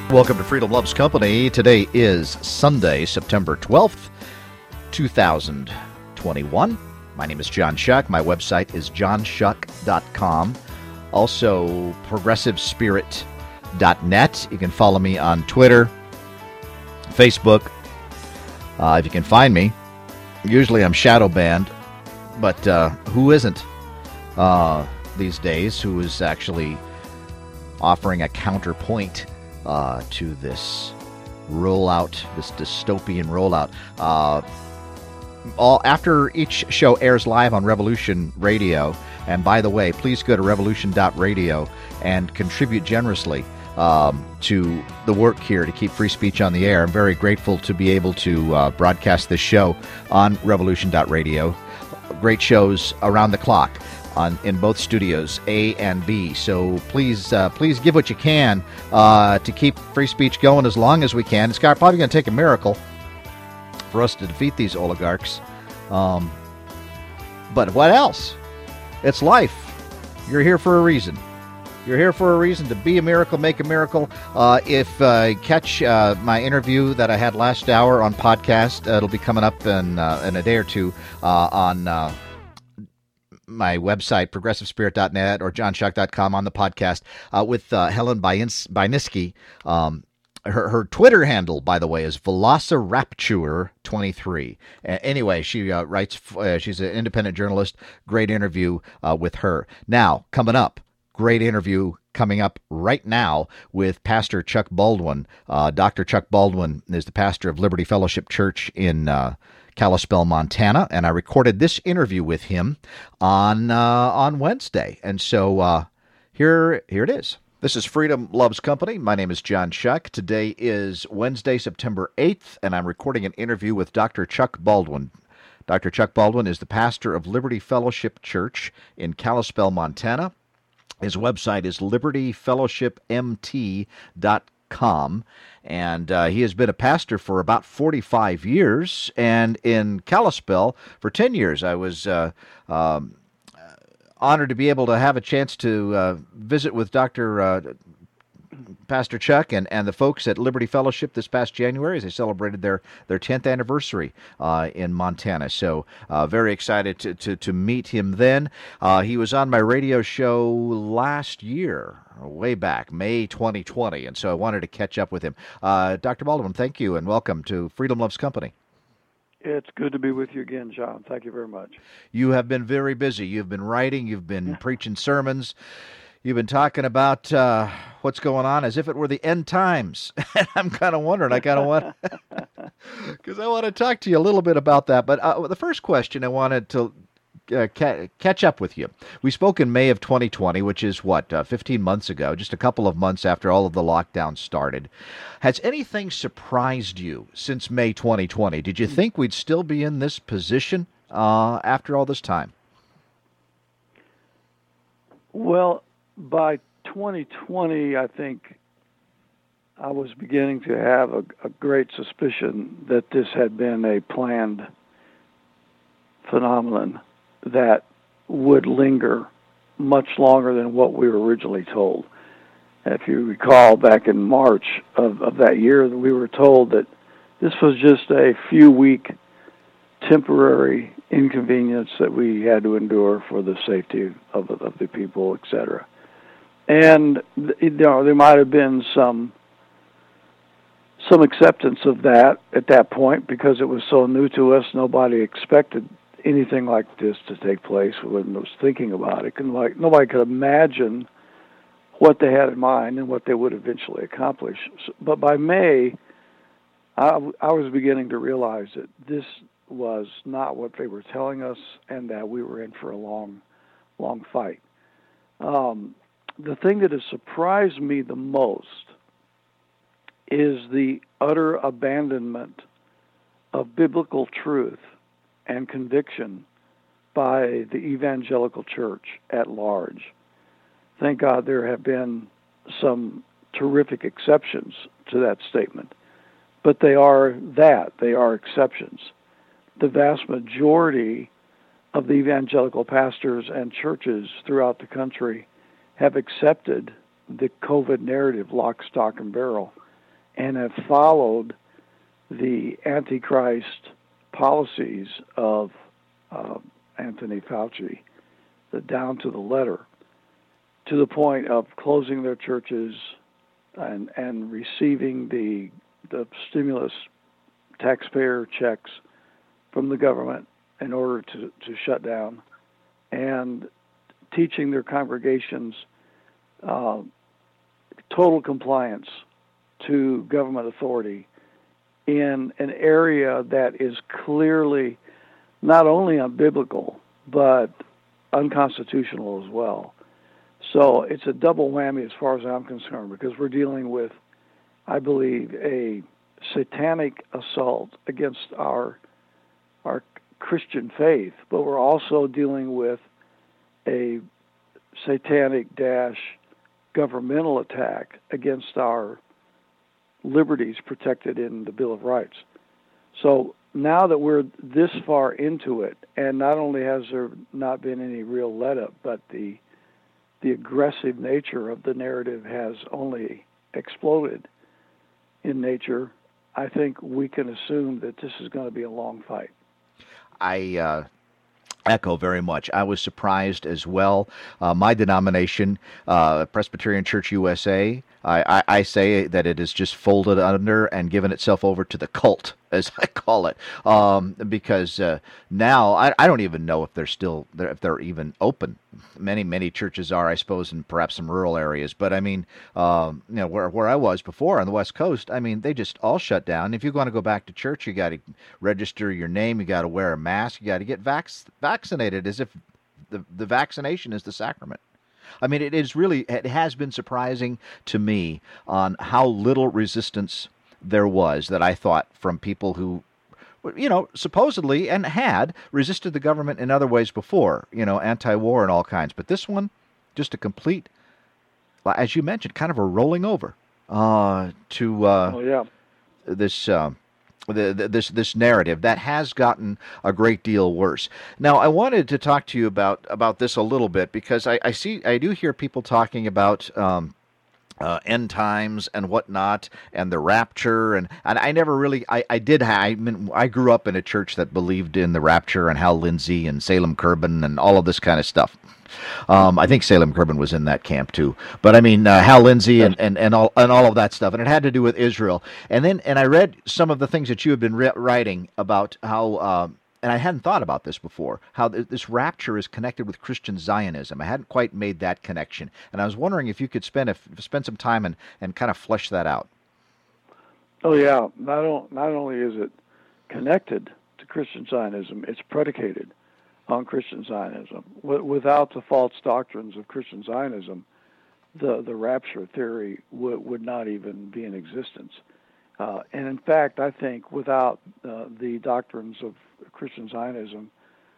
Welcome to Freedom Loves Company. Today is Sunday, September 12th, 2021. My name is John Shuck. My website is johnshuck.com. Also, progressivespirit.net. You can follow me on Twitter, Facebook. If you can find me, usually I'm shadow banned, but who isn't these days? Who is actually offering a counterpoint to this rollout, this dystopian rollout? After each show airs live on Revolution Radio, and by the way, please go to revolution.radio and contribute generously to the work here to keep free speech on the air. I'm very grateful to be able to broadcast this show on revolution.radio. Great shows around the clock in both studios, A and B. So please give what you can to keep free speech going as long as we can. It's probably going to take a miracle for us to defeat these oligarchs. But what else? It's life. You're here for a reason. You're here for a reason to be a miracle, make a miracle. Catch my interview that I had last hour on podcast. It'll be coming up in a day or two on my website, progressivespirit.net or johnshuck.com, on the podcast with Helen Bajnski. Her Twitter handle, by the way, is Velocirapture23. Anyway, she writes, she's an independent journalist. Great interview with her. Now, coming up, great interview coming up right now with Pastor Chuck Baldwin. Dr. Chuck Baldwin is the pastor of Liberty Fellowship Church in Kalispell, Montana, and I recorded this interview with him on Wednesday. And so here it is. This is Freedom Loves Company. My name is John Shuck. Today is Wednesday, September 8th, and I'm recording an interview with Dr. Chuck Baldwin. Dr. Chuck Baldwin is the pastor of Liberty Fellowship Church in Kalispell, Montana. His website is libertyfellowshipmt.com, and he has been a pastor for about 45 years, and in Kalispell for 10 years. I was honored to be able to have a chance to visit with Pastor Chuck and the folks at Liberty Fellowship this past January as they celebrated their 10th anniversary in Montana. So very excited to meet him then. He was on my radio show last year, way back, May 2020, and so I wanted to catch up with him. Dr. Baldwin, thank you, and welcome to Freedom Loves Company. It's good to be with you again, John. Thank you very much. You have been very busy. You've been writing. You've been preaching sermons. You've been talking about what's going on as if it were the end times. And I'm kind of wondering, because I want to talk to you a little bit about that. But the first question I wanted to catch up with you. We spoke in May of 2020, which is 15 months ago, just a couple of months after all of the lockdowns started. Has anything surprised you since May 2020? Did you think we'd still be in this position after all this time? Well, by 2020, I think I was beginning to have a great suspicion that this had been a planned phenomenon that would linger much longer than what we were originally told. If you recall, back in March of that year, we were told that this was just a few-week temporary inconvenience that we had to endure for the safety of the people, etc. And there might have been some acceptance of that at that point because it was so new to us. Nobody expected anything like this to take place. When I was thinking about it, nobody could imagine what they had in mind and what they would eventually accomplish. But by May, I was beginning to realize that this was not what they were telling us, and that we were in for a long, long fight. The thing that has surprised me the most is the utter abandonment of biblical truth and conviction by the evangelical church at large. Thank God there have been some terrific exceptions to that statement, but they are exceptions. The vast majority of the evangelical pastors and churches throughout the country have accepted the COVID narrative lock, stock, and barrel. and have followed the Antichrist policies of Anthony Fauci down to the letter, to the point of closing their churches and receiving the stimulus taxpayer checks from the government in order to shut down, and teaching their congregations total compliance to government authority in an area that is clearly not only unbiblical, but unconstitutional as well. So it's a double whammy as far as I'm concerned, because we're dealing with, I believe, a satanic assault against our Christian faith, but we're also dealing with a satanic governmental attack against our liberties protected in the Bill of Rights. So now that we're this far into it, and not only has there not been any real let-up, but the aggressive nature of the narrative has only exploded in nature, I think we can assume that this is going to be a long fight. I echo very much. I was surprised as well. My denomination, Presbyterian Church USA, I say that it has just folded under and given itself over to the cult, as I call it, because now I don't even know if if they're even open. Many churches are, I suppose, in perhaps some rural areas. But I mean, where I was before on the West Coast, I mean, they just all shut down. If you want to go back to church, you got to register your name, you got to wear a mask, you got to get vaccinated, as if the vaccination is the sacrament. I mean, it has been surprising to me on how little resistance there was, that I thought, from people who, supposedly and had resisted the government in other ways before, anti-war and all kinds. But this one, just a complete, as you mentioned, kind of a rolling over to this narrative that has gotten a great deal worse. Now, I wanted to talk to you about this a little bit, because I do hear people talking about end times and whatnot, and the rapture, and I never really, I grew up in a church that believed in the rapture and Hal Lindsey and Salem Kerben and all of this kind of stuff. I think Salem Kerben was in that camp too, but I mean Hal Lindsey and all of that stuff, and it had to do with Israel. And I read some of the things that you have been writing about how, and I hadn't thought about this before, how this rapture is connected with Christian Zionism. I hadn't quite made that connection, and I was wondering if you could spend some time and kind of flesh that out. Oh yeah, not only is it connected to Christian Zionism, it's predicated on Christian Zionism. Without the false doctrines of Christian Zionism, the rapture theory would not even be in existence. And in fact, I think without the doctrines of Christian Zionism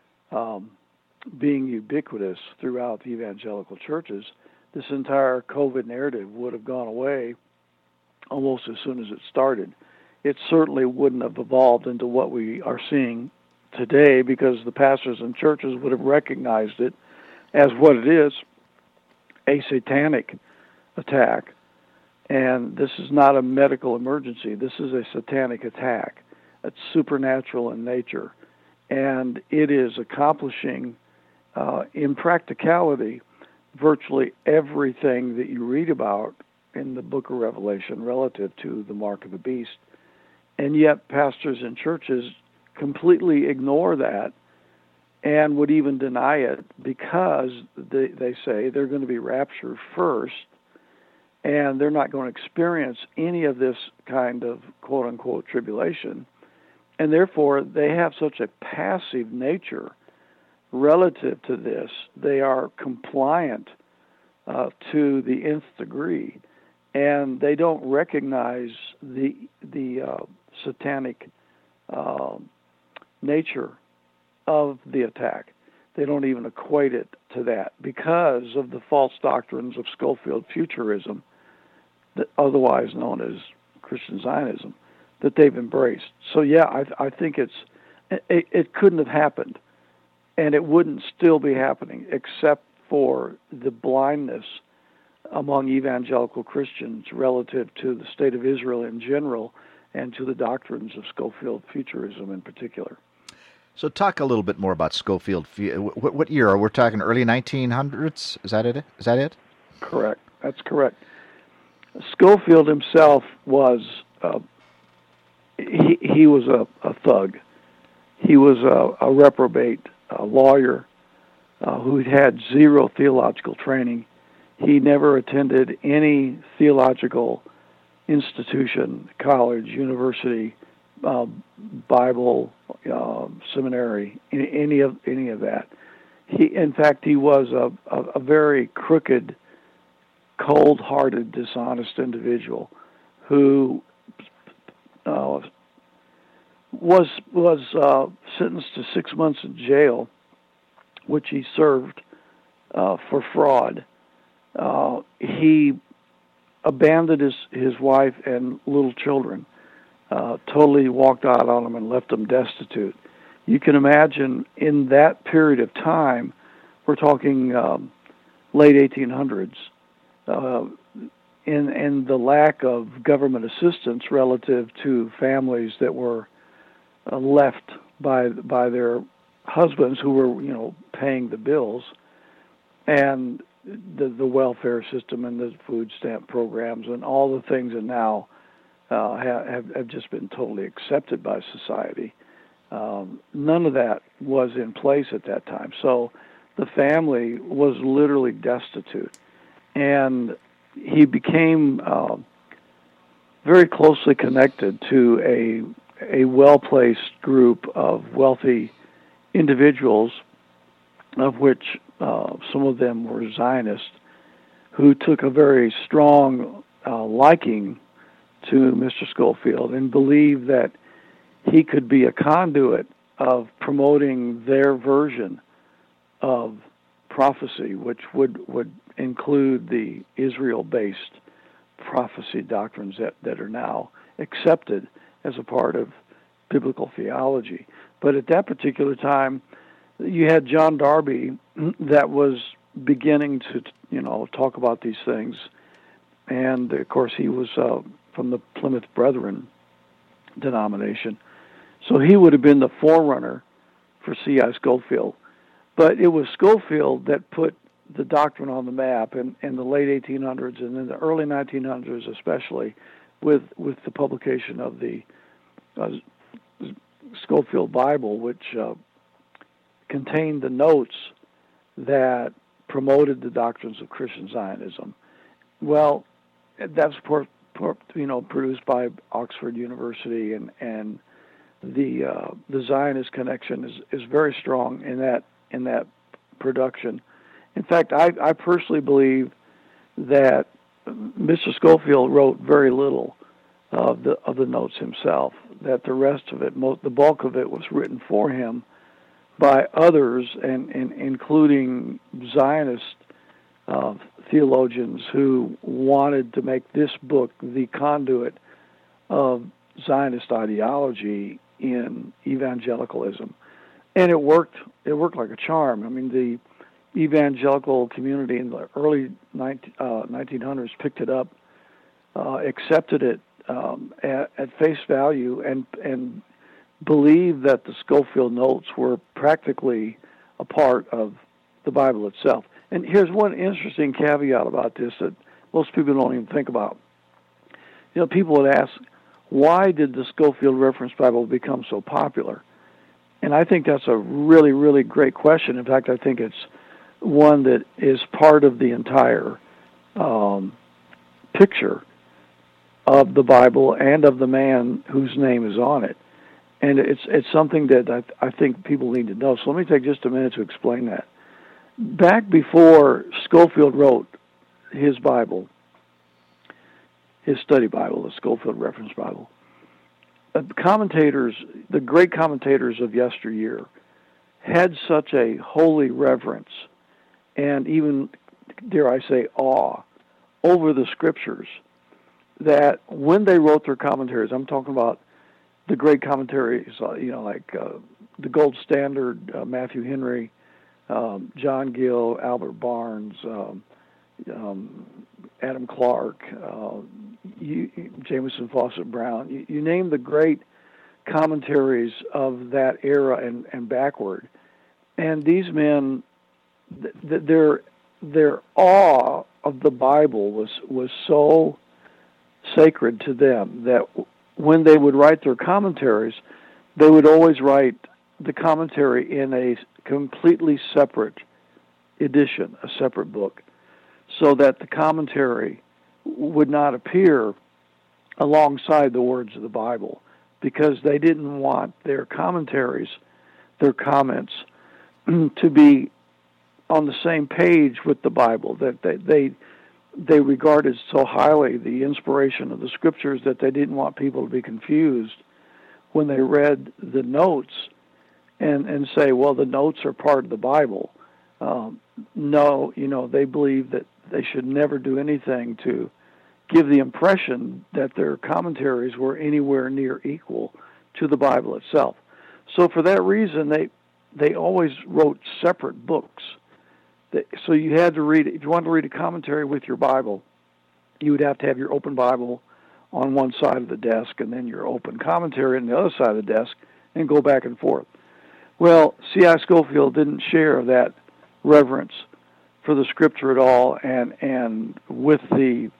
being ubiquitous throughout the evangelical churches, this entire COVID narrative would have gone away almost as soon as it started. It certainly wouldn't have evolved into what we are seeing today, because the pastors and churches would have recognized it as what it is, a satanic attack. And this is not a medical emergency. This is a satanic attack. It's supernatural in nature. And it is accomplishing, in practicality, virtually everything that you read about in the book of Revelation relative to the mark of the beast. And yet pastors and churches completely ignore that and would even deny it, because they say they're going to be raptured first, and they're not going to experience any of this kind of quote-unquote tribulation. And therefore, they have such a passive nature relative to this. They are compliant to the nth degree, and they don't recognize the satanic nature of the attack. They don't even equate it to that because of the false doctrines of Schofield futurism, that otherwise known as Christian Zionism, that they've embraced. So yeah, I think it couldn't have happened, and it wouldn't still be happening, except for the blindness among evangelical Christians relative to the state of Israel in general and to the doctrines of Scofield Futurism in particular. So talk a little bit more about Scofield. What year? We're talking early 1900s? Is that it? Is that it? Correct. That's correct. Scofield himself was he was a thug. He was a reprobate, a lawyer who had zero theological training. He never attended any theological institution, college, university, Bible, seminary, any of that. In fact, he was a very crooked, cold-hearted, dishonest individual who was sentenced to 6 months in jail, which he served for fraud. He abandoned his wife and little children, totally walked out on them and left them destitute. You can imagine in that period of time, we're talking late 1800s, and the lack of government assistance relative to families that were left by their husbands who were, paying the bills, and the welfare system and the food stamp programs and all the things that now have just been totally accepted by society. None of that was in place at that time. So the family was literally destitute. And he became very closely connected to a well-placed group of wealthy individuals, of which some of them were Zionists, who took a very strong liking to Mr. Scofield and believed that he could be a conduit of promoting their version of prophecy, which would include the Israel-based prophecy doctrines that are now accepted as a part of biblical theology. But at that particular time, you had John Darby that was beginning to, talk about these things. And, of course, he was from the Plymouth Brethren denomination. So he would have been the forerunner for C.I. Scofield. But it was Scofield that put the doctrine on the map in the late 1800s and in the early 1900s especially with the publication of the Scofield Bible, which contained the notes that promoted the doctrines of Christian Zionism. Well, that's produced by Oxford University, and the Zionist connection is very strong in that production. In fact, I personally believe that Mr. Scofield wrote very little of the notes himself. That the rest of it, the bulk of it, was written for him by others, and including Zionist theologians who wanted to make this book the conduit of Zionist ideology in evangelicalism. And it worked. It worked like a charm. I mean, the evangelical community in the early 1900s picked it up, accepted it at face value, and believed that the Scofield notes were practically a part of the Bible itself. And here's one interesting caveat about this that most people don't even think about. People would ask, why did the Scofield Reference Bible become so popular? And I think that's a really, really great question. In fact, I think it's one that is part of the entire picture of the Bible and of the man whose name is on it. And it's something that I think people need to know. So let me take just a minute to explain that. Back before Scofield wrote his Bible, his study Bible, the Scofield Reference Bible, the great commentators of yesteryear, had such a holy reverence and even, dare I say, awe over the Scriptures that when they wrote their commentaries, I'm talking about the great commentaries, like the Gold Standard, Matthew Henry, John Gill, Albert Barnes, Adam Clark, Jameson Fawcett Brown. You name the great commentaries of that era and backward, and these men, their awe of the Bible was so sacred to them that when they would write their commentaries, they would always write the commentary in a completely separate edition, a separate book, so that the commentary would not appear alongside the words of the Bible, because they didn't want their commentaries, their comments, to be on the same page with the Bible, that they regarded so highly the inspiration of the Scriptures that they didn't want people to be confused when they read the notes and say, well, the notes are part of the Bible. No, they believe that they should never do anything to give the impression that their commentaries were anywhere near equal to the Bible itself. So for that reason, they always wrote separate books. So you had to read, if you wanted to read a commentary with your Bible, you would have to have your open Bible on one side of the desk and then your open commentary on the other side of the desk and go back and forth. Well, C.I. Scofield didn't share that reverence for the Scripture at all, and with the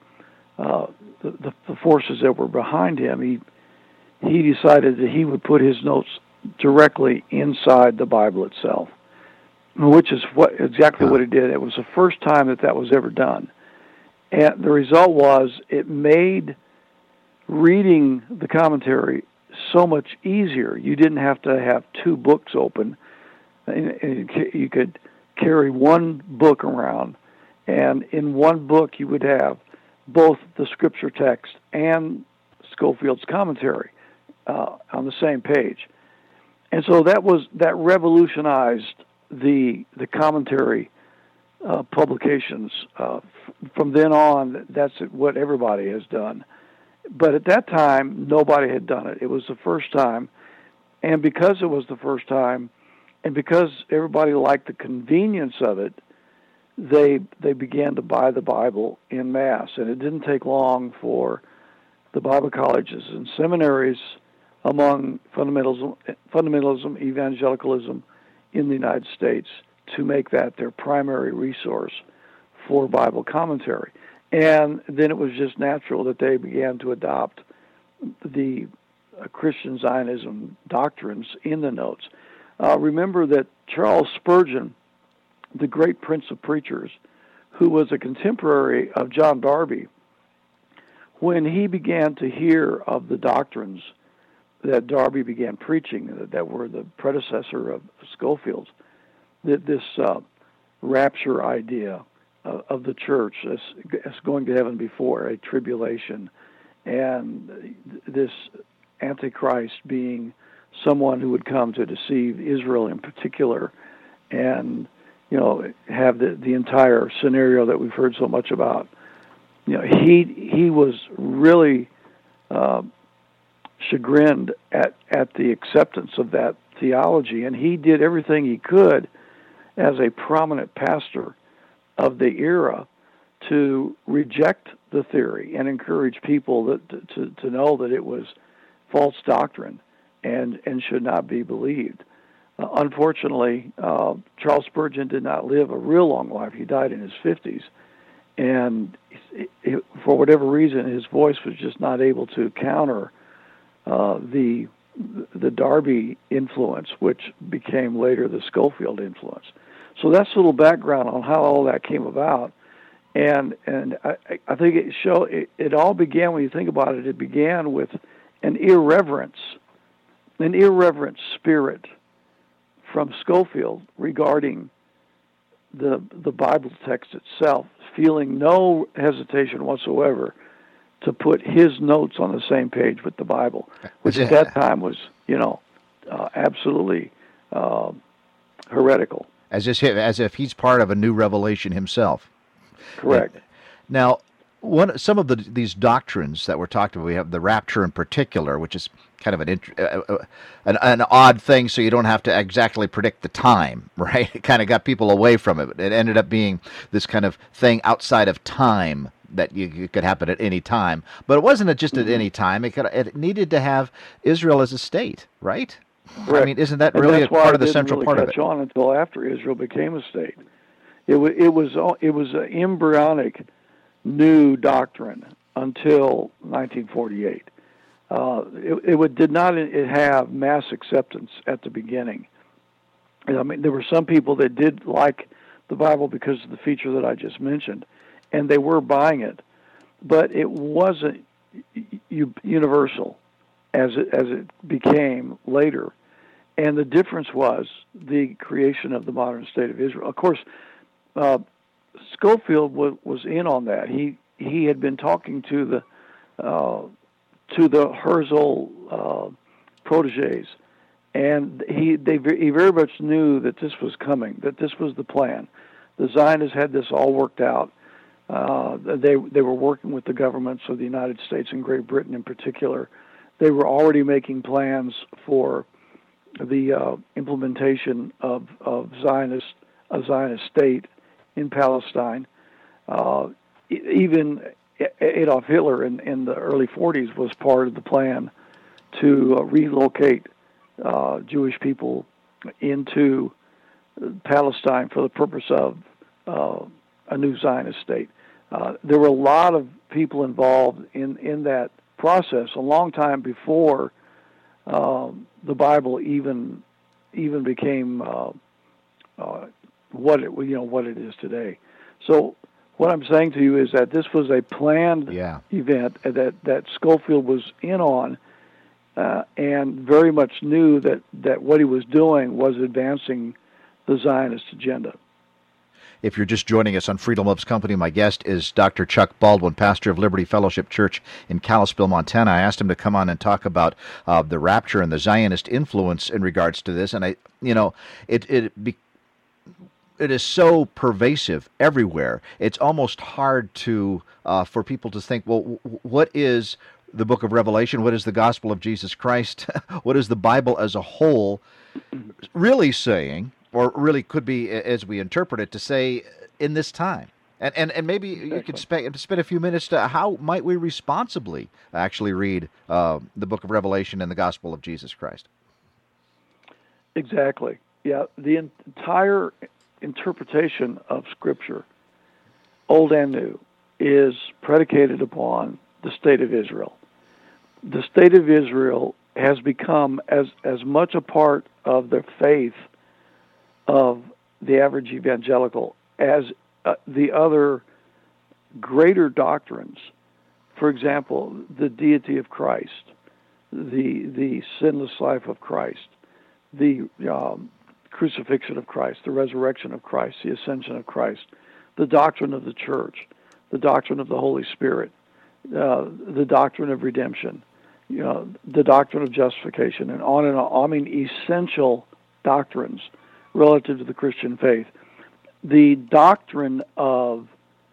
forces that were behind him, he decided that he would put his notes directly inside the Bible itself, which is exactly what he did. It was the first time that was ever done. And the result was it made reading the commentary so much easier. You didn't have to have two books open. You could carry one book around, and in one book you would have both the Scripture text and Scofield's commentary on the same page. And so that revolutionized the commentary publications. From then on, that's what everybody has done. But at that time, nobody had done it. It was the first time, and because it was the first time, and because everybody liked the convenience of it, they began to buy the Bible en masse. And it didn't take long for the Bible colleges and seminaries among fundamentalism, evangelicalism in the United States to make that their primary resource for Bible commentary. And then it was just natural that they began to adopt the Christian Zionism doctrines in the notes. Remember that Charles Spurgeon, the great prince of preachers, who was a contemporary of John Darby, when he began to hear of the doctrines that Darby began preaching, that were the predecessor of Scofield's, that this rapture idea of the church as going to heaven before a tribulation, and this Antichrist being someone who would come to deceive Israel in particular, and have the entire scenario that we've heard so much about. He was really chagrined at the acceptance of that theology, and he did everything he could as a prominent pastor of the era to reject the theory and encourage people to know that it was false doctrine and should not be believed. Unfortunately, Charles Spurgeon did not live a real long life. He died in his 50s, and for whatever reason, his voice was just not able to counter the Darby influence, which became later the Scofield influence. So that's a little background on how all that came about, and I think it all began, when you think about it, it began with an irreverent spirit from Scofield regarding the Bible text itself, feeling no hesitation whatsoever to put his notes on the same page with the Bible, which at that time was, absolutely heretical. As if he's part of a new revelation himself. Correct. Now, Some of these doctrines that we're talking about, we have the rapture in particular, which is kind of an odd thing, so you don't have to exactly predict the time, right? It kind of got people away from it. It ended up being this kind of thing outside of time that it could happen at any time. But it wasn't just at any time. It needed to have Israel as a state, right? Correct. I mean, isn't that And really that's a why part it of the didn't central really part of catch it? on until after Israel became a state. It was an embryonic new doctrine until 1948. It did not have mass acceptance at the beginning. I mean, there were some people that did like the Bible because of the feature that I just mentioned, and they were buying it, but it wasn't universal as it became later. And the difference was the creation of the modern state of Israel. Of course, Scofield was in on that. He had been talking to the Herzl proteges, and he very much knew that this was coming, that this was the plan. The Zionists had this all worked out. They were working with the governments of the United States and Great Britain in particular. They were already making plans for the implementation of a Zionist state in Palestine. Even Adolf Hitler in the early 40s was part of the plan to relocate Jewish people into Palestine for the purpose of a new Zionist state. There were a lot of people involved in that process a long time before the Bible even became what it is today. So what I'm saying to you is that this was a planned event that Scofield was in on, and very much knew that what he was doing was advancing the Zionist agenda. If you're just joining us on Freedom Loves Company, my guest is Dr. Chuck Baldwin, pastor of Liberty Fellowship Church in Kalispell, Montana. I asked him to come on and talk about the rapture and the Zionist influence in regards to this, and it is so pervasive everywhere. It's almost hard to for people to think, well, what is the book of Revelation? What is the gospel of Jesus Christ? What is the Bible as a whole really saying? Or really could be, as we interpret it, to say in this time. And maybe you could spend a few minutes to how might we responsibly actually read the book of Revelation and the gospel of Jesus Christ. Exactly. Yeah, the entire interpretation of Scripture, Old and New, is predicated upon the state of Israel. The state of Israel has become as much a part of the faith of the average evangelical as the other greater doctrines. For example, the deity of Christ, the sinless life of Christ, the crucifixion of Christ, the resurrection of Christ, the ascension of Christ, the doctrine of the church, the doctrine of the Holy Spirit, the doctrine of redemption, the doctrine of justification, and on and on. I mean, essential doctrines relative to the Christian faith. The doctrine of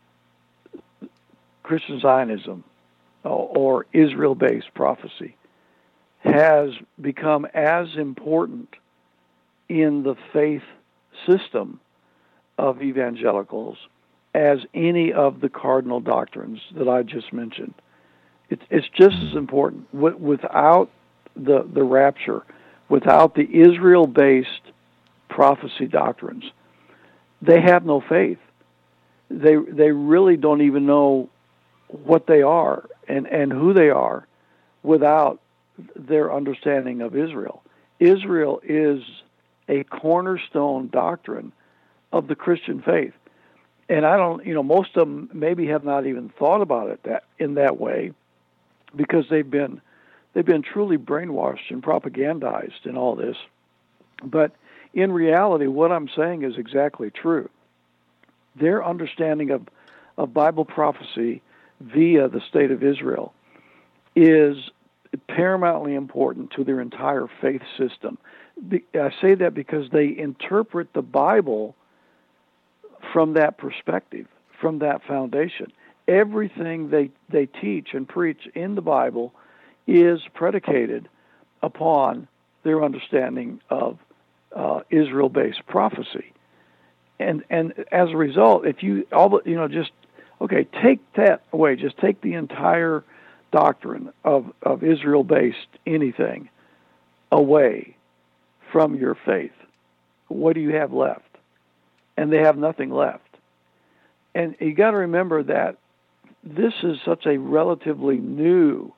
Christian Zionism or Israel-based prophecy has become as important in the faith system of evangelicals as any of the cardinal doctrines that I just mentioned. It's just as important. Without the rapture, without the Israel-based prophecy doctrines, they have no faith. They really don't even know what they are and who they are without their understanding of Israel. Israel is a cornerstone doctrine of the Christian faith. And most of them maybe have not even thought about it in that way, because they've been truly brainwashed and propagandized in all this. But in reality, what I'm saying is exactly true. Their understanding of Bible prophecy via the state of Israel is paramountly important to their entire faith system. I say that because they interpret the Bible from that perspective, from that foundation. everything they teach and preach in the Bible is predicated upon their understanding of Israel-based prophecy. And as a result, if you take that away, just take the entire doctrine of Israel-based anything away from your faith, what do you have left? And they have nothing left. And you got to remember that this is such a relatively new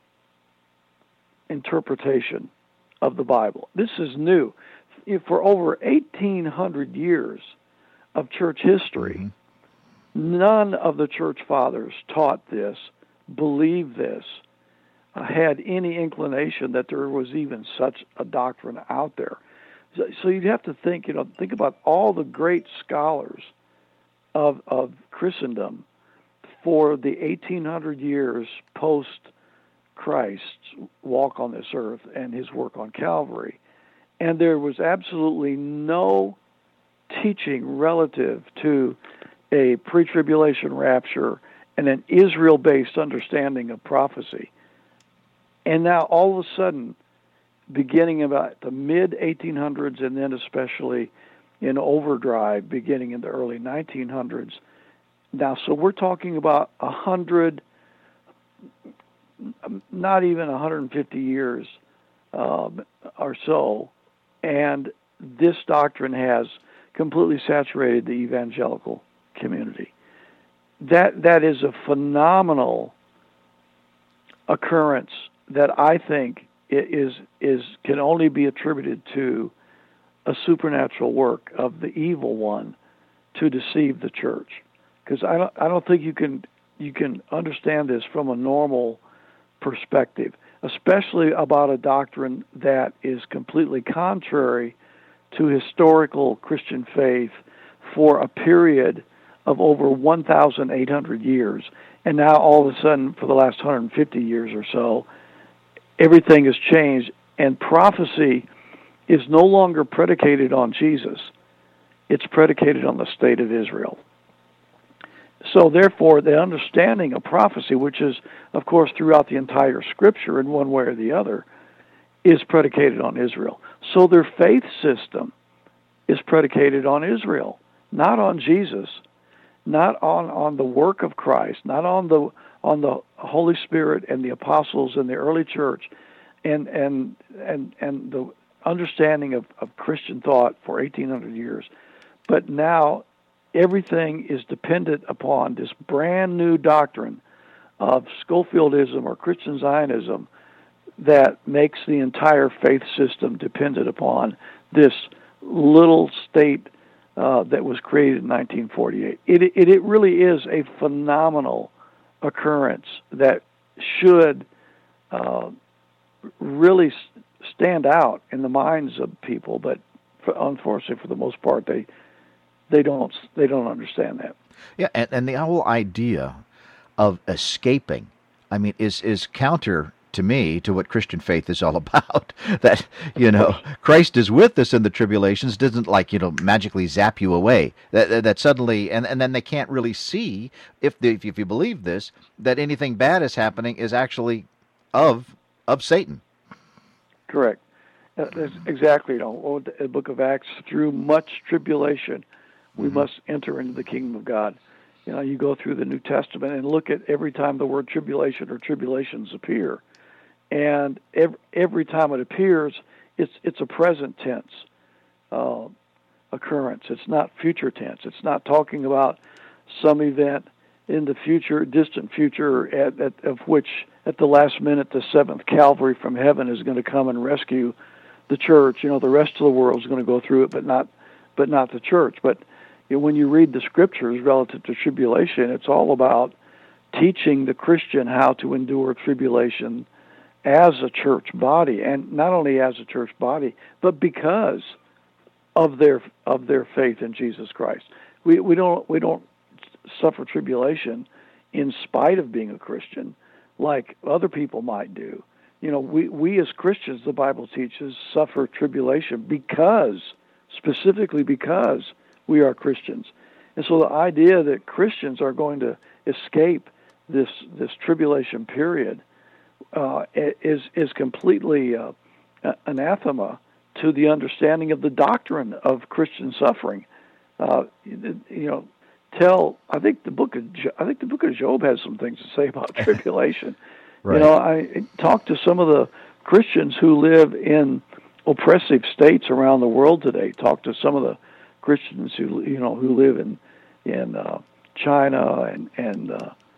interpretation of the Bible. This is new. For over 1,800 years of church history, none of the church fathers taught this, believed this, had any inclination that there was even such a doctrine out there. So you'd have to think about all the great scholars of Christendom for the 1,800 years post Christ's walk on this earth and his work on Calvary. And there was absolutely no teaching relative to a pre-tribulation rapture and an Israel-based understanding of prophecy. And now all of a sudden, beginning about the mid-1800s and then especially in overdrive beginning in the early 1900s, now, so we're talking about 100, not even 150 years or so, and this doctrine has completely saturated the evangelical community. That is a phenomenal occurrence that I think can only be attributed to a supernatural work of the evil one to deceive the church. Because I don't think you can understand this from a normal perspective, especially about a doctrine that is completely contrary to historical Christian faith for a period of over 1,800 years. And now all of a sudden, for the last 150 years or so, everything has changed, and prophecy is no longer predicated on Jesus. It's predicated on the state of Israel. So therefore, the understanding of prophecy, which is, of course, throughout the entire Scripture in one way or the other, is predicated on Israel. So their faith system is predicated on Israel, not on Jesus, not on the work of Christ, not on the Holy Spirit and the apostles in the early church, and the understanding of Christian thought for 1,800 years. But now everything is dependent upon this brand new doctrine of Scofieldism or Christian Zionism that makes the entire faith system dependent upon this little state that was created in 1948. It really is a phenomenal occurrence that should really stand out in the minds of people, but unfortunately, for the most part, they don't understand that. Yeah, and the whole idea of escaping, I mean, is counter to me to what Christian faith is all about. That, Christ is with us in the tribulations, doesn't magically zap you away. That suddenly, and then they can't really see, if you believe this, that anything bad is happening is actually of Satan. Correct. That's exactly. The book of Acts, through much tribulation, we must enter into the kingdom of God. You go through the New Testament and look at every time the word tribulation or tribulations appear, and every time it appears, it's a present tense occurrence. It's not future tense. It's not talking about some event in the future, distant future, of which at the last minute the seventh Calvary from heaven is going to come and rescue the church. The rest of the world is going to go through it, but not the church. But when you read the scriptures relative to tribulation, it's all about teaching the Christian how to endure tribulation as a church body, and not only as a church body, but because of their faith in Jesus Christ. We don't suffer tribulation in spite of being a Christian, like other people might do. We as Christians, the Bible teaches, suffer tribulation specifically because we are Christians. And so the idea that Christians are going to escape this tribulation period is completely anathema to the understanding of the doctrine of Christian suffering. I think the book of Job has some things to say about tribulation. Right. I talk to some of the Christians who live in oppressive states around the world today. Talk to some of the Christians who live in China and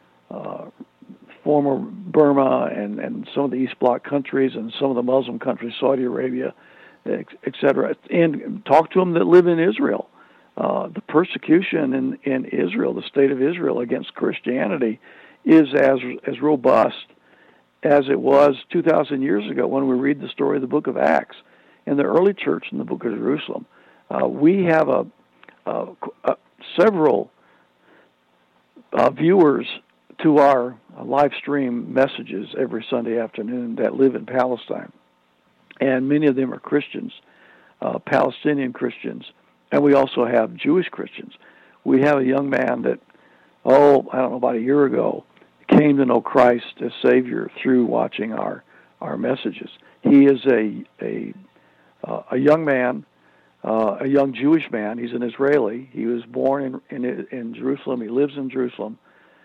former Burma and some of the East Bloc countries and some of the Muslim countries, Saudi Arabia, etc. And talk to them that live in Israel. The persecution in Israel, the state of Israel against Christianity, is as robust as it was 2,000 years ago when we read the story of the book of Acts. In the early church in the book of Jerusalem, we have several viewers to our live stream messages every Sunday afternoon that live in Palestine. And many of them are Christians, Palestinian Christians, and we also have Jewish Christians. We have a young man that, about a year ago, came to know Christ as Savior through watching our messages. He is a young man, a young Jewish man. He's an Israeli. He was born in Jerusalem. He lives in Jerusalem.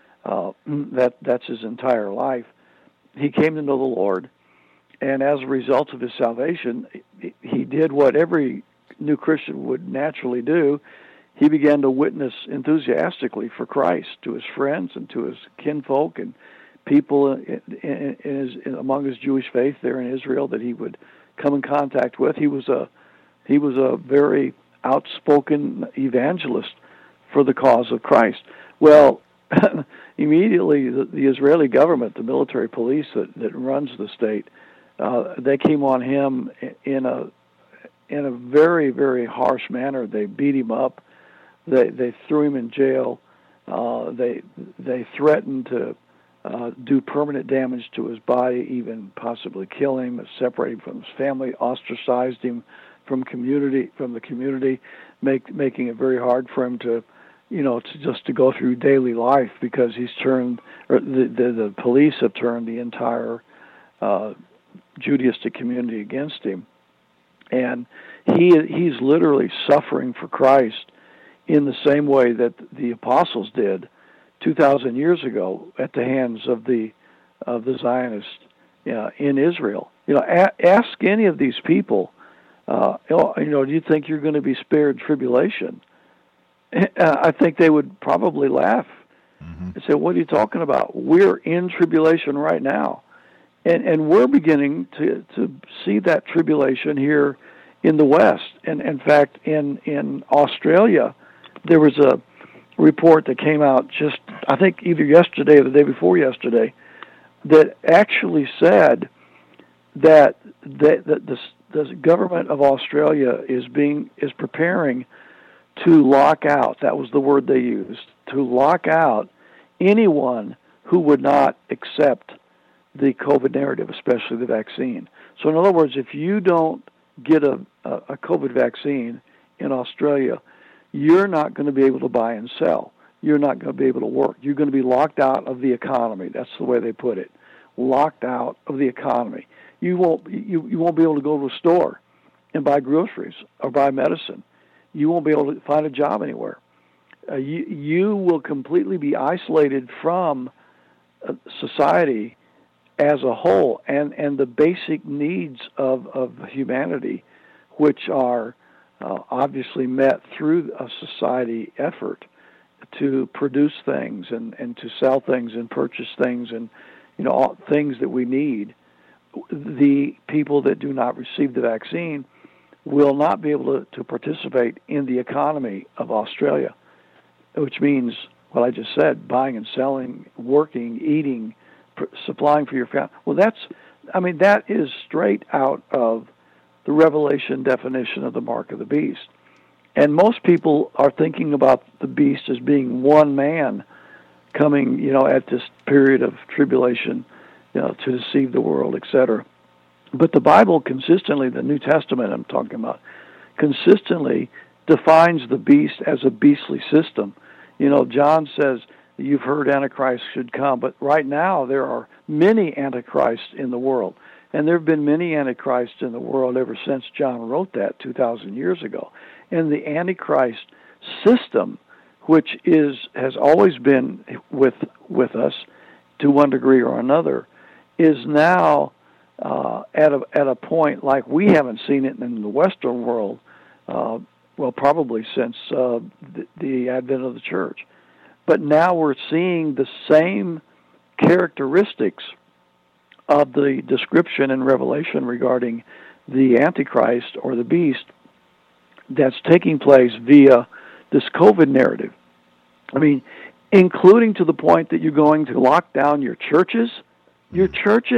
That's his entire life. He came to know the Lord, and as a result of his salvation, he did what every new Christian would naturally do. He began to witness enthusiastically for Christ to his friends and to his kinfolk and people among his Jewish faith there in Israel that he would come in contact with. He was a very outspoken evangelist for the cause of Christ. Well, immediately the Israeli government, the military police that runs the state, they came on him in a very, very harsh manner. They beat him up. They threw him in jail. They threatened to do permanent damage to his body, even possibly kill him, separate him from his family, ostracized him from the community, making it very hard for him to go through daily life because the police have turned the entire Judaistic community against him, and he's literally suffering for Christ in the same way that the apostles did 2,000 years ago at the hands of the Zionists in Israel. Ask any of these people, do you think you're going to be spared tribulation? I think they would probably laugh and say, what are you talking about? We're in tribulation right now. And we're beginning to see that tribulation here in the West. And in fact, in Australia, there was a report that came out just, I think, either yesterday or the day before yesterday, that actually said that the government of Australia is preparing to lock out, that was the word they used, to lock out anyone who would not accept the COVID narrative, especially the vaccine. So in other words, if you don't get a COVID vaccine in Australia, you're not going to be able to buy and sell. You're not going to be able to work. You're going to be locked out of the economy. That's the way they put it. Locked out of the economy. You won't be able to go to a store and buy groceries or buy medicine. You won't be able to find a job anywhere. You will completely be isolated from society as a whole and the basic needs of humanity, which are obviously met through a society effort to produce things and to sell things and purchase things and all things that we need. The people that do not receive the vaccine will not be able to participate in the economy of Australia, which means what I just said: buying and selling, working, eating, supplying for your family. Well, that is straight out of the Revelation definition of the mark of the beast. And most people are thinking about the beast as being one man coming, at this period of tribulation, to deceive the world, etc. But the Bible consistently, the New Testament I'm talking about, consistently defines the beast as a beastly system. You know, John says you've heard Antichrist should come, but right now there are many Antichrists in the world. And there have been many Antichrists in the world ever since John wrote that 2,000 years ago. And the Antichrist system, which has always been with us to one degree or another, is now at a point like we haven't seen it in the Western world, well, probably since the advent of the church. But now we're seeing the same characteristics of the description in Revelation regarding the Antichrist or the beast that's taking place via this COVID narrative. I mean, including to the point that you're going to lock down your churches. You're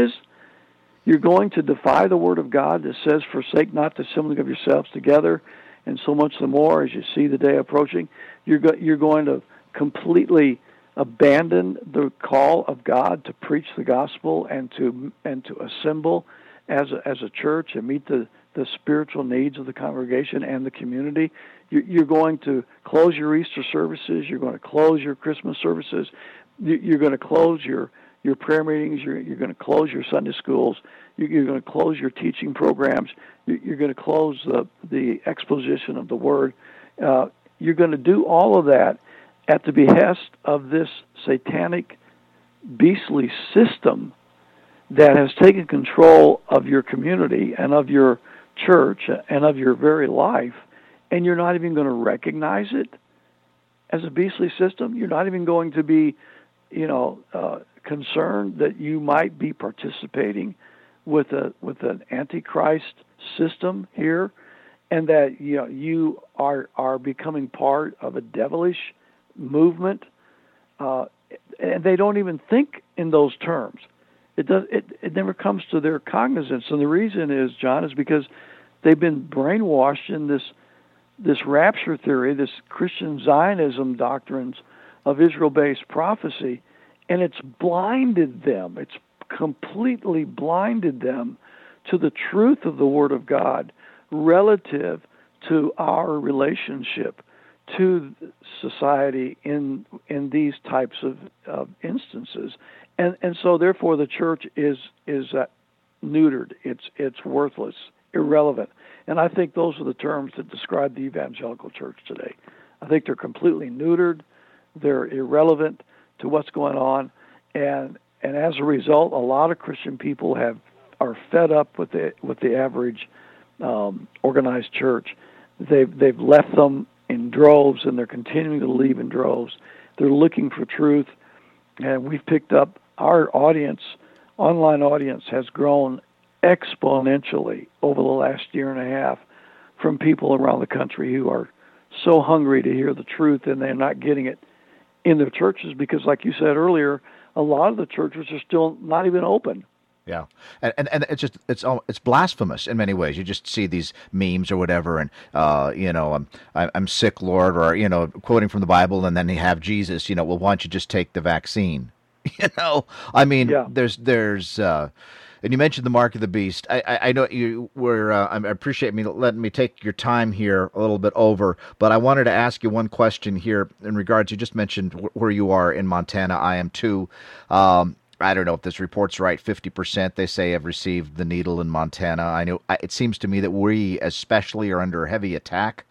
going to defy the Word of God that says, forsake not the assembling of yourselves together, and so much the more as you see the day approaching. You're going to completely abandon the call of God to preach the gospel and to assemble as a church and meet the spiritual needs of the congregation and the community. You're going to close your Easter services. You're going to close your Christmas services. You're going to close your prayer meetings. You're going to close your Sunday schools. You're going to close your teaching programs. You're going to close the exposition of the Word. You're going to do all of that at the behest of this satanic, beastly system that has taken control of your community and of your church and of your very life, and you're not even going to recognize it as a beastly system. You're not even going to be, concerned that you might be participating with an antichrist system here, and that you are becoming part of a devilish movement, and they don't even think in those terms. It never comes to their cognizance, and the reason is, John, is because they've been brainwashed in this rapture theory, this Christian Zionism doctrines of Israel-based prophecy, and it's blinded them. It's completely blinded them to the truth of the Word of God relative to our relationship to society in these types of instances, and so therefore the church is neutered. It's worthless, irrelevant, and I think those are the terms that describe the evangelical church today. I think they're completely neutered. They're irrelevant to what's going on, and as a result, a lot of Christian people are fed up with the average organized church. They've left them in droves, and they're continuing to leave in droves. They're looking for truth, and we've picked up our audience. Online audience has grown exponentially over the last year and a half from people around the country who are so hungry to hear the truth, and they're not getting it in their churches because, like you said earlier, a lot of the churches are still not even open. Yeah, and it's blasphemous in many ways. You just see these memes or whatever, and I'm sick, Lord, or quoting from the Bible, and then they have Jesus. Well, why don't you just take the vaccine? I mean, yeah. there's and you mentioned the mark of the beast. I know you were. I appreciate letting me take your time here a little bit over, but I wanted to ask you one question here in regards. You just mentioned where you are in Montana. I am too. I don't know if this report's right. 50% they say have received the needle in Montana. I know it seems to me that we especially are under heavy attack.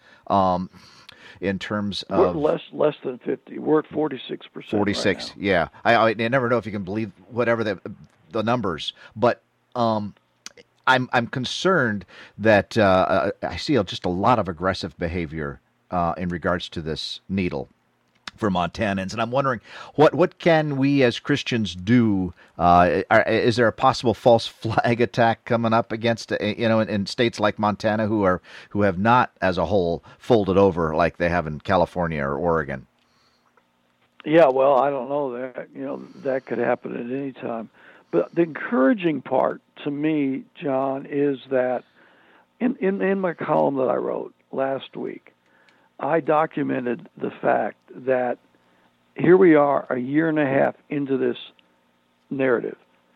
In terms of we're less than 50, we're at 46%. 46, right now. Yeah. I never know if you can believe whatever the numbers, but I'm concerned that I see just a lot of aggressive behavior in regards to this needle for Montanans, and I'm wondering what can we as Christians do? Is there a possible false flag attack coming up against in states like Montana who have not as a whole folded over like they have in California or Oregon? Yeah, well, I don't know that. That could happen at any time. But the encouraging part to me, John, is that in my column that I wrote last week, I documented the fact that here we are a year and a half into this narrative.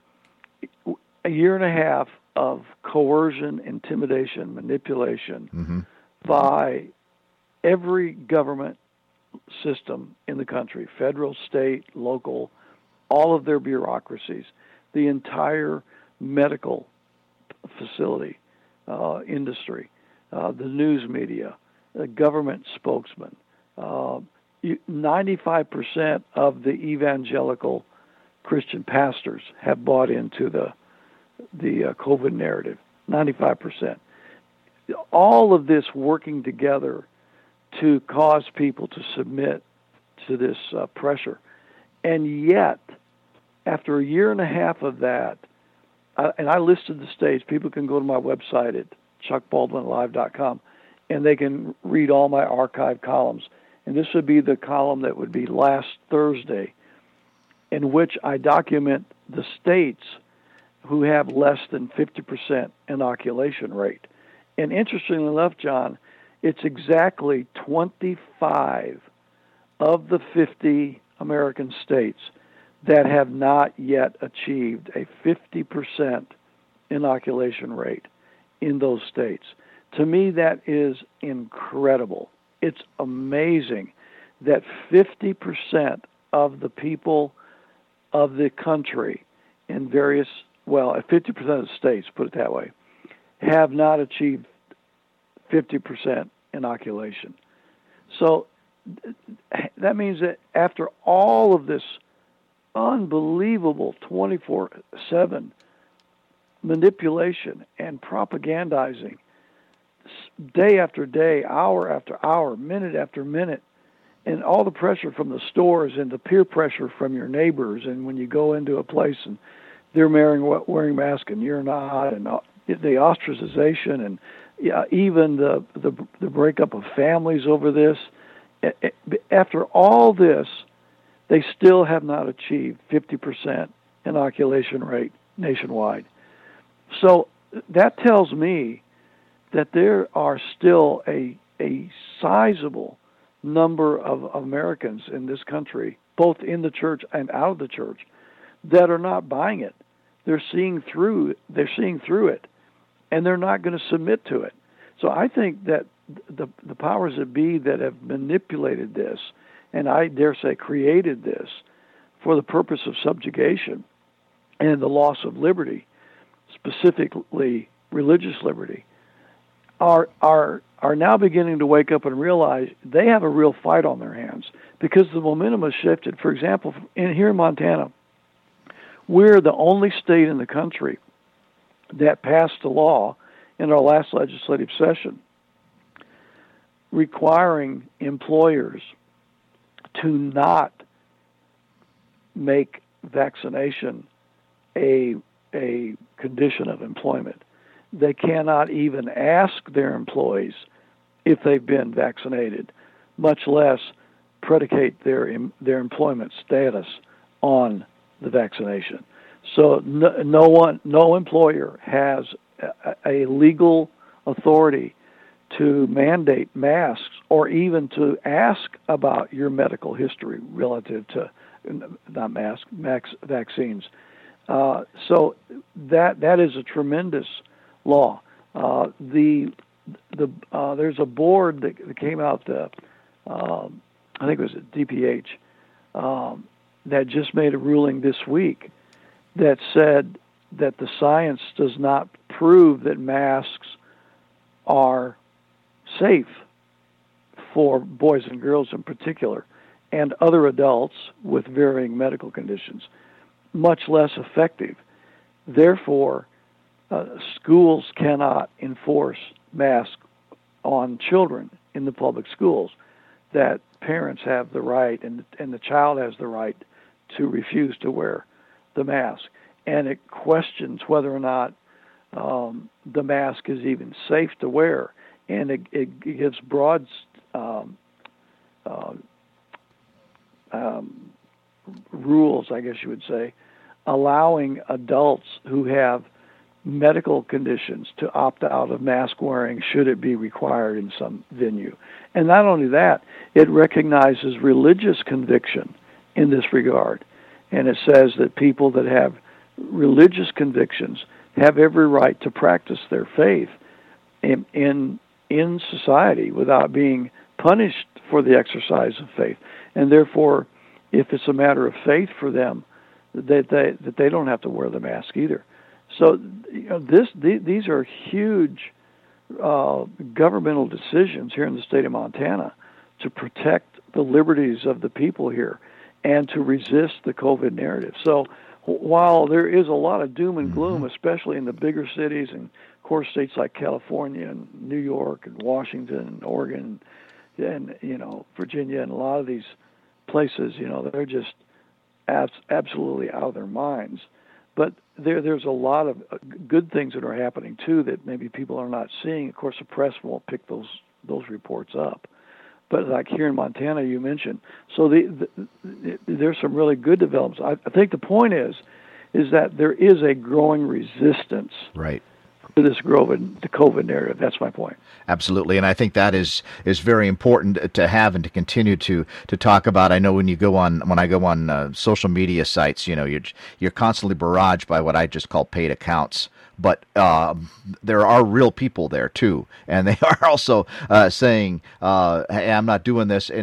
A year and a half of coercion, intimidation, manipulation by every government system in the country, federal, state, local, all of their bureaucracies, the entire medical facility, industry, the news media, the government spokesman. 95% of the evangelical Christian pastors have bought into the COVID narrative. 95%. All of this working together to cause people to submit to this pressure. And yet, after a year and a half of that, and I listed the states, people can go to my website at chuckbaldwinlive.com, and they can read all my archive columns. And this would be the column that would be last Thursday, in which I document the states who have less than 50% inoculation rate. And interestingly enough, John, it's exactly 25 of the 50 American states that have not yet achieved a 50% inoculation rate in those states. To me, that is incredible. It's amazing that 50% of the people of the country in various, 50% of the states, put it that way, have not achieved 50% inoculation. So that means that after all of this unbelievable 24/7 manipulation and propagandizing, day after day, hour after hour, minute after minute, and all the pressure from the stores and the peer pressure from your neighbors, and when you go into a place and they're wearing masks and you're not, and the ostracization, and even the breakup of families over this. After all this, they still have not achieved 50% inoculation rate nationwide. So that tells me that there are still a sizable number of Americans in this country, both in the church and out of the church, that are not buying it. They're seeing through it, and they're not going to submit to it. So I think that the powers that be that have manipulated this, and I dare say created this, for the purpose of subjugation and the loss of liberty, specifically religious liberty, are now beginning to wake up and realize they have a real fight on their hands, because the momentum has shifted. For example, here in Montana, we're the only state in the country that passed a law in our last legislative session requiring employers to not make vaccination a condition of employment. They cannot even ask their employees if they've been vaccinated, much less predicate their employment status on the vaccination. So no employer has a legal authority to mandate masks or even to ask about your medical history relative to vaccines. So that is a tremendous law. There's a board that came out, I think it was at DPH, that just made a ruling this week that said that the science does not prove that masks are safe for boys and girls in particular, and other adults with varying medical conditions, much less effective. Therefore, schools cannot enforce masks on children in the public schools, that parents have the right and the child has the right to refuse to wear the mask. And it questions whether or not the mask is even safe to wear. And it gives broad rules, I guess you would say, allowing adults who have medical conditions to opt out of mask wearing should it be required in some venue. And not only that, it recognizes religious conviction in this regard. And it says that people that have religious convictions have every right to practice their faith in society without being punished for the exercise of faith, and therefore, if it's a matter of faith for them, that they don't have to wear the mask either. So, these are huge governmental decisions here in the state of Montana to protect the liberties of the people here and to resist the COVID narrative. So, while there is a lot of doom and gloom, especially in the bigger cities and, of course, states like California and New York and Washington and Oregon and Virginia and a lot of these places, they're just absolutely out of their minds. But there's a lot of good things that are happening too that maybe people are not seeing. Of course, the press won't pick those reports up. But like here in Montana, you mentioned, so there's some really good developments. I think the point is that there is a growing resistance, right, to this the COVID narrative. That's my point. Absolutely, and I think that is very important to have and to continue to talk about. I know when I go on social media sites, you're constantly barraged by what I just call paid accounts. But there are real people there too, and they are also saying, "Hey, I'm not doing this,"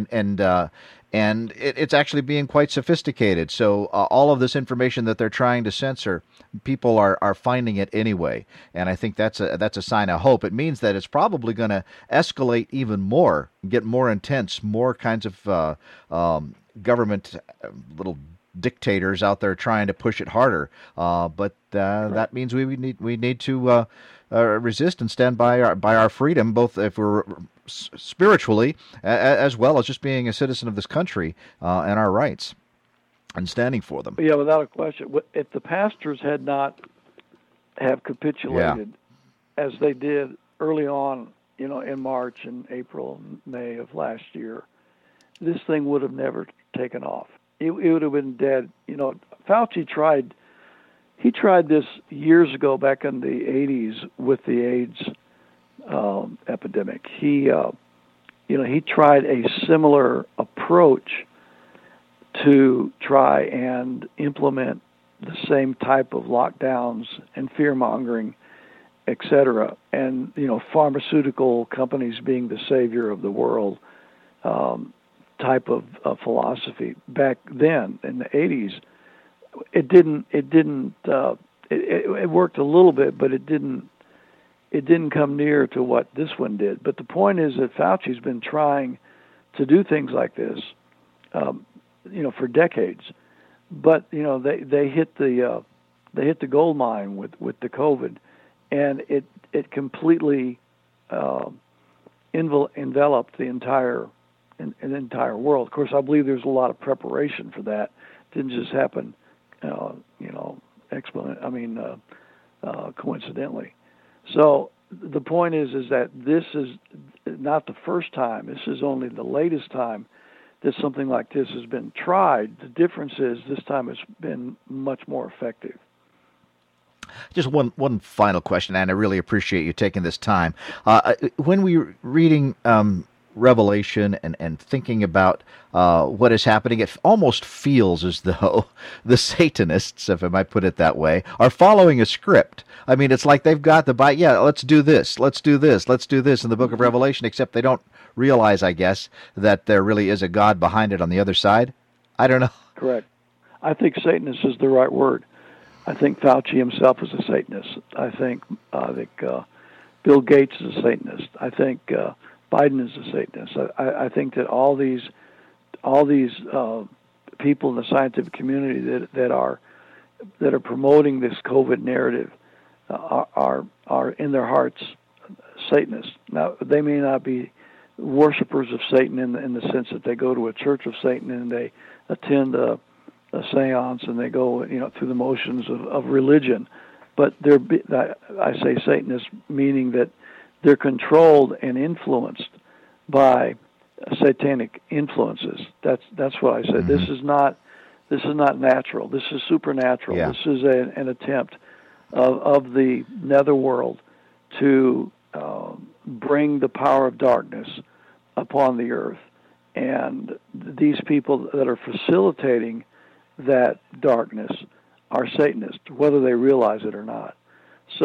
and it's actually being quite sophisticated. So all of this information that they're trying to censor, people are finding it anyway, and I think that's a sign of hope. It means that it's probably going to escalate even more, get more intense, more kinds of government little dictators out there trying to push it harder. But that means we need to resist and stand by our freedom, both if we're spiritually as well as just being a citizen of this country and our rights and standing for them. Yeah, without a question. If the pastors had not have capitulated as they did early on, in March and April and May of last year, this thing would have never taken off. It would have been dead. Fauci tried this years ago, back in the 80s, with the AIDS epidemic. He tried a similar approach to try and implement the same type of lockdowns and fear-mongering, et cetera, and pharmaceutical companies being the savior of the world type of philosophy. Back then in the 80s, it worked a little bit, but it didn't come near to what this one did. But the point is that Fauci's been trying to do things like this for decades, but they hit the gold mine with the COVID, and it completely enveloped the entire world. Of course, I believe there's a lot of preparation for that. It didn't just happen, coincidentally. So the point is that this is not the first time. This is only the latest time that something like this has been tried. The difference is this time it's been much more effective. Just one final question, and I really appreciate you taking this time. When we're reading Revelation and thinking about what is happening, it almost feels as though the Satanists, if I might put it that way, are following a script. I mean, it's like they've got let's do this, let's do this, let's do this in the book of Revelation, except they don't realize, I guess, that there really is a God behind it on the other side. I don't know. Correct. I think Satanist is the right word. I think Fauci himself is a Satanist. I think Bill Gates is a Satanist. I think Biden is a Satanist. I think that all these people in the scientific community that are promoting this COVID narrative are in their hearts Satanists. Now, they may not be worshipers of Satan in the sense that they go to a church of Satan and they attend a seance and they go through the motions of religion, but I say Satanists meaning that they're controlled and influenced by satanic influences. That's what I said. Mm-hmm. This is not natural. This is supernatural. Yeah. This is an attempt of the netherworld to bring the power of darkness upon the earth. And these people that are facilitating that darkness are Satanists, whether they realize it or not. So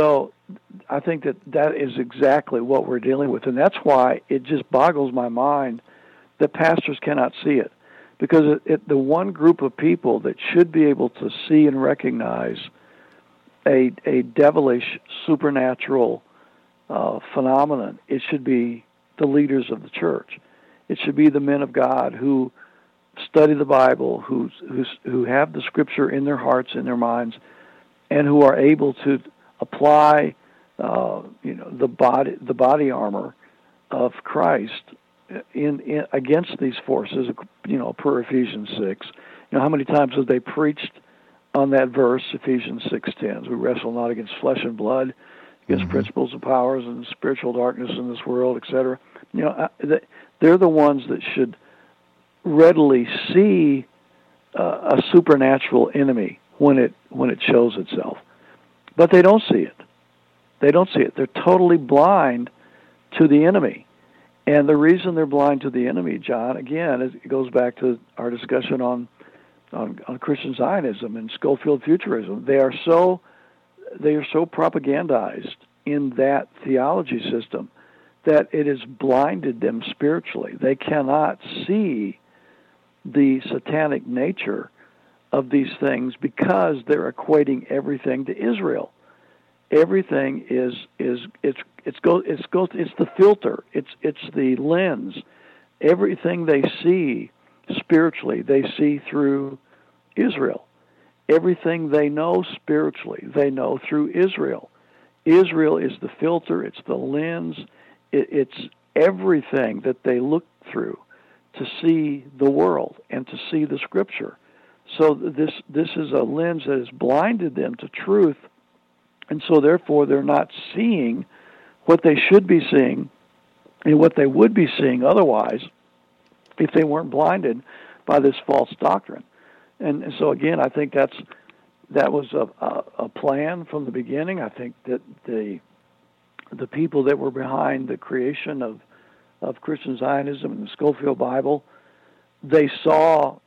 I think that is exactly what we're dealing with, and that's why it just boggles my mind that pastors cannot see it, because the one group of people that should be able to see and recognize a devilish supernatural phenomenon, it should be the leaders of the church. It should be the men of God who study the Bible, who have the Scripture in their hearts, in their minds, and who are able to apply the body armor of Christ in against these forces, per Ephesians 6. How many times have they preached on that verse, Ephesians 6:10? We wrestle not against flesh and blood, against principles and powers and spiritual darkness in this world, etc. They're the ones that should readily see a supernatural enemy when it shows itself, but they don't see it. They don't see it. They're totally blind to the enemy. And the reason they're blind to the enemy, John, again, it goes back to our discussion on Christian Zionism and Schofield Futurism. They are so propagandized in that theology system that it has blinded them spiritually. They cannot see the satanic nature of these things because they're equating everything to Israel. Everything is it's the filter. It's the lens. Everything they see spiritually, they see through Israel. Everything they know spiritually, they know through Israel. Israel is the filter. It's the lens. It's everything that they look through to see the world and to see the Scripture. So this is a lens that has blinded them to truth. And so, therefore, they're not seeing what they should be seeing and what they would be seeing otherwise if they weren't blinded by this false doctrine. And so, again, I think that was a plan from the beginning. I think that the people that were behind the creation of Christian Zionism and the Schofield Bible, they saw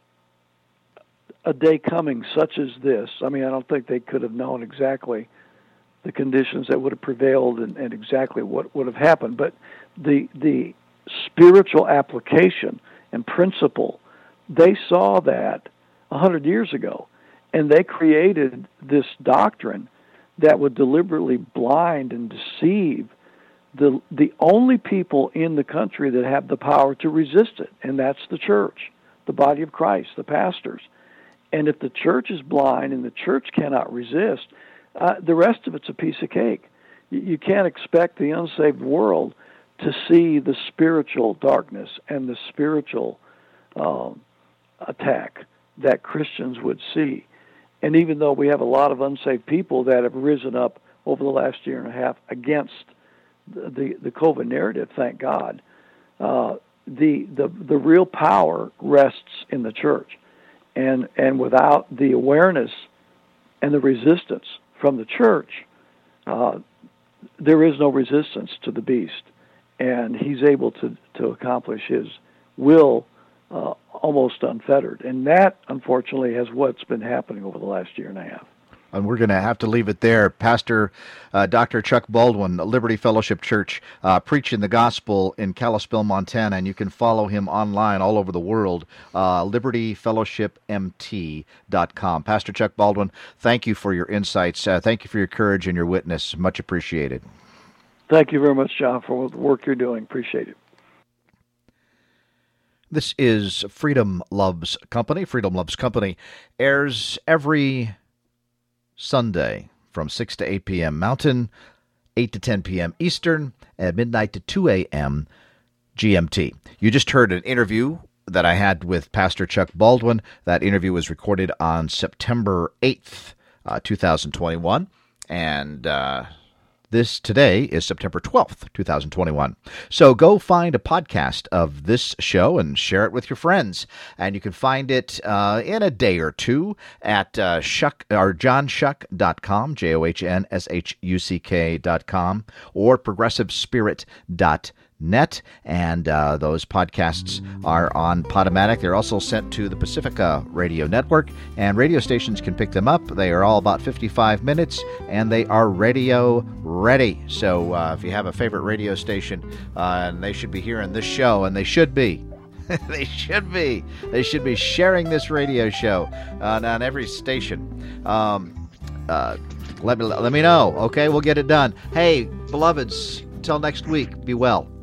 a day coming such as this. I mean, I don't think they could have known exactly the conditions that would have prevailed and exactly what would have happened. But the spiritual application and principle, they saw that 100 years ago, and they created this doctrine that would deliberately blind and deceive the only people in the country that have the power to resist it, and that's the church, the body of Christ, the pastors. And if the church is blind and the church cannot resist, the rest of it's a piece of cake. You can't expect the unsaved world to see the spiritual darkness and the spiritual attack that Christians would see. And even though we have a lot of unsaved people that have risen up over the last year and a half against the COVID narrative, thank God, the real power rests in the church. And without the awareness and the resistance from the church, there is no resistance to the beast. And he's able to accomplish his will almost unfettered. And that, unfortunately, is what's been happening over the last year and a half. And we're going to have to leave it there. Pastor Dr. Chuck Baldwin, Liberty Fellowship Church, preaching the gospel in Kalispell, Montana, and you can follow him online all over the world, libertyfellowshipmt.com. Pastor Chuck Baldwin, thank you for your insights. Thank you for your courage and your witness. Much appreciated. Thank you very much, John, for the work you're doing. Appreciate it. This is Freedom Loves Company. Freedom Loves Company airs every Sunday from 6 to 8 p.m. Mountain, 8 to 10 p.m. Eastern, at midnight to 2 a.m. GMT. You just heard an interview that I had with Pastor Chuck Baldwin. That interview was recorded on September 8th, 2021, and this today is September 12th, 2021. So go find a podcast of this show and share it with your friends. And you can find it in a day or two at johnshuck.com, JOHNSHUCK.com, or progressivespirit.net. and those podcasts are on Podomatic. They're also sent to the Pacifica Radio Network, and radio stations can pick them up. They are all about 55 minutes, and they are radio ready. So if you have a favorite radio station, and they should be hearing this show, and they should be. They should be sharing this radio show on every station. Let me know. Okay, we'll get it done. Hey, beloveds, until next week, be well.